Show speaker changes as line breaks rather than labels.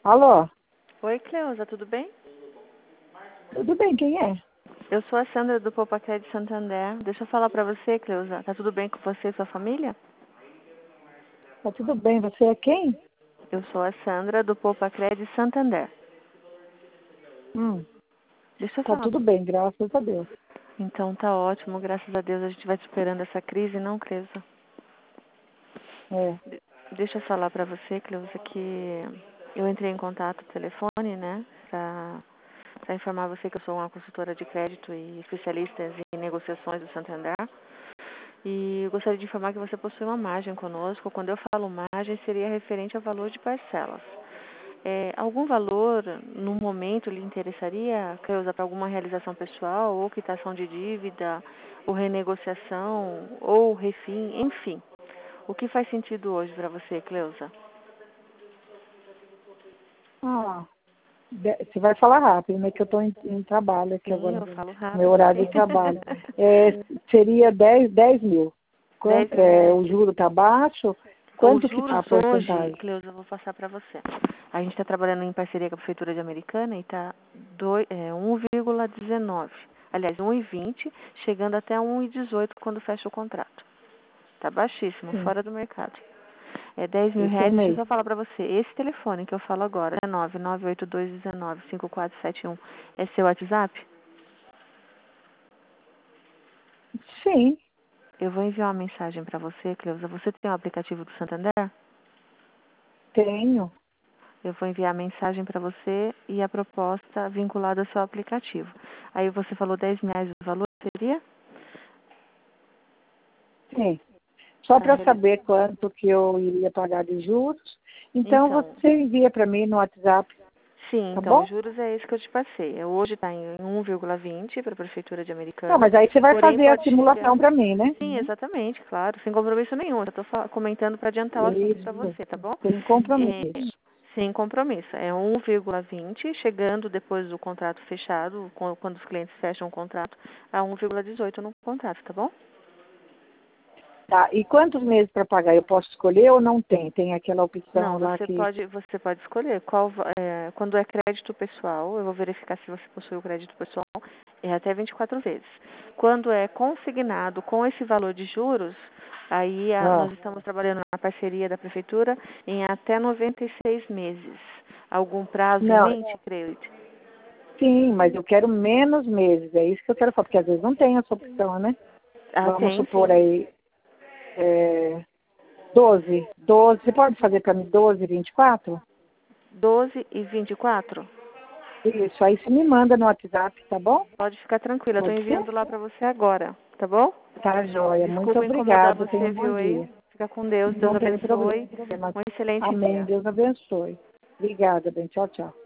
Alô?
Oi, Cleusa, tudo bem?
Tudo bem, quem é?
Eu sou a Sandra do Popacred de Santander. Deixa eu falar pra você, Cleusa. Tá tudo bem com você e sua família?
Tá tudo bem, você é quem?
Eu sou a Sandra do Popacred de Santander. Deixa eu
Tá
falar.
tudo bem, graças a Deus.
Então tá ótimo, graças a Deus a gente vai superando essa crise, não, Cleusa?
É.
Deixa eu falar pra você, Cleusa, que eu entrei em contato por telefone, né, pra informar você que eu sou uma consultora de crédito e especialista em negociações do Santander. E eu gostaria de informar que você possui uma margem conosco. Quando eu falo margem, seria referente ao valor de parcelas. Algum valor, no momento, lhe interessaria, Cleusa, para alguma realização pessoal, ou quitação de dívida, ou renegociação, ou refim, enfim. O que faz sentido hoje para você, Cleusa?
Ah, você vai falar rápido, né? Que eu tô em trabalho aqui
Sim,
agora.
eu falo
Meu
rápido,
horário
sim.
de trabalho. Seria 10 mil.
10
Quanto,
mil reais.
o juro tá baixo?
Os
Quanto que tá a
juros hoje,
porcentagem?
Cleusa, eu vou passar para você. A gente está trabalhando em parceria com a Prefeitura de Americana e está 1,19. Aliás, 1,20, chegando até 1,18 quando fecha o contrato. Está baixíssimo,
Sim,
fora do mercado. É 10 mil
isso é um
reais, deixa eu
mês.
só falar para você. Esse telefone que eu falo agora, 998219541, é seu WhatsApp?
Sim,
Eu vou enviar uma mensagem para você, Cleusa. Você tem o aplicativo do Santander?
tenho.
Eu vou enviar a mensagem para você e a proposta vinculada ao seu aplicativo. Aí você falou 10 reais o valor, seria?
Sim. Só
Para
para
realizar.
saber quanto que eu iria pagar de juros. Então,
Então,
você envia para mim no WhatsApp,
sim,
tá
então,
bom?
os juros é esse que eu te passei. Hoje está em 1,20 para a Prefeitura de
Não,
Americana,
mas aí você vai
porém
fazer a
pode
simulação
chegar.
para mim, né?
Sim, exatamente, claro, sem compromisso nenhum. Eu estou comentando para adiantar o assunto para
Isso,
você, tá bom?
sem
É,
compromisso.
sem compromisso. É 1,20, chegando depois do contrato fechado, quando os clientes fecham o contrato, a 1,18 no contrato, tá bom?
Tá, e quantos meses para pagar? Eu posso escolher ou não tem? Tem aquela
Não,
opção lá que...
você pode escolher quando é crédito pessoal, eu vou verificar se você possui o crédito pessoal, é até 24 vezes. Quando é consignado com esse valor de juros, aí nós
Ah,
estamos trabalhando na parceria da prefeitura em até 96 meses. Algum prazo em
não,
mente, creio?
sim, mas eu quero menos meses. É isso que eu quero falar, porque às vezes não tem essa opção, né?
Ah,
Vamos
tem
supor
sim.
aí, 12. Você pode fazer para mim 12, 24?
12 e 24.
Isso, aí você me manda no WhatsApp, tá bom?
Pode ficar tranquila, eu estou
Pode ser?
enviando lá para você agora, tá bom?
Tá, joia. Muito
Desculpa incomodar
obrigada. Tenha
você,
um bom
viu aí?
dia.
Fica com Deus, Deus
Não tem
abençoe.
problema.
Um excelente
Amém.
dia.
Deus abençoe. Obrigada, bem. Tchau, tchau.